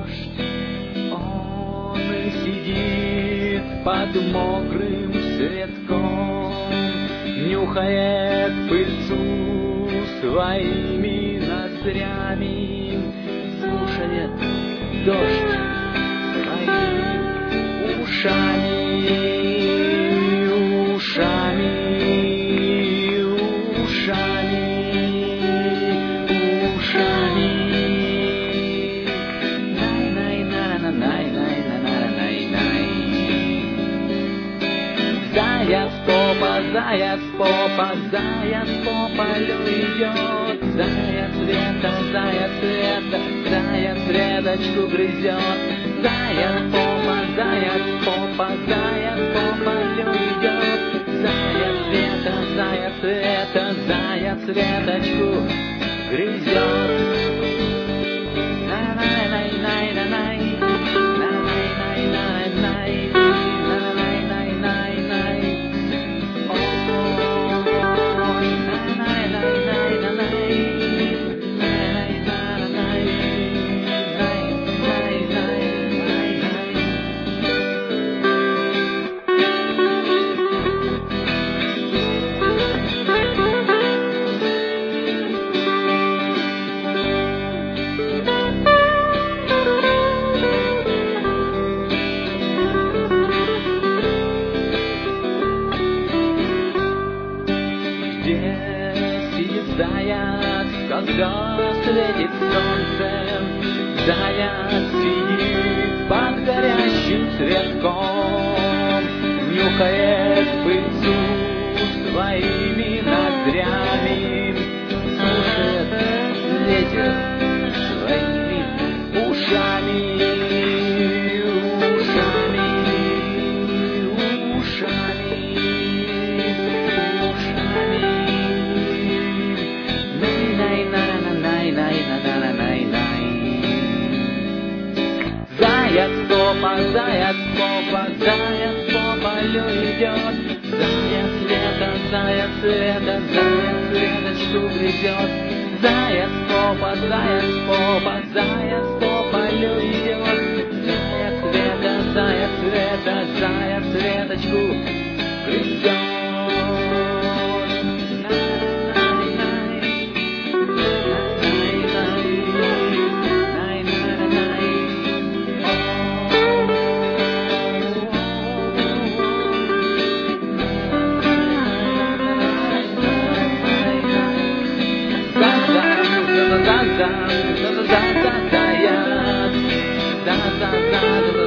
дождь. Он сидит под мокрым цветком, нюхает пыльцу своими ноздрями, слушает дождь своими ушами. Заяц по полю идет, заяц лето, заяц веточку грызет. Заяц по полю идет, заяц веточку грызет. Заяц, когда светит солнце, заяц сидит под горящим цветком, нюхает пыльцу своими ноздрями, слушает ветер своими ушами. Заяц по полю идет, заяц веточку грызет. Заяц по полю идет, заяц веточку грызет. Zаяц,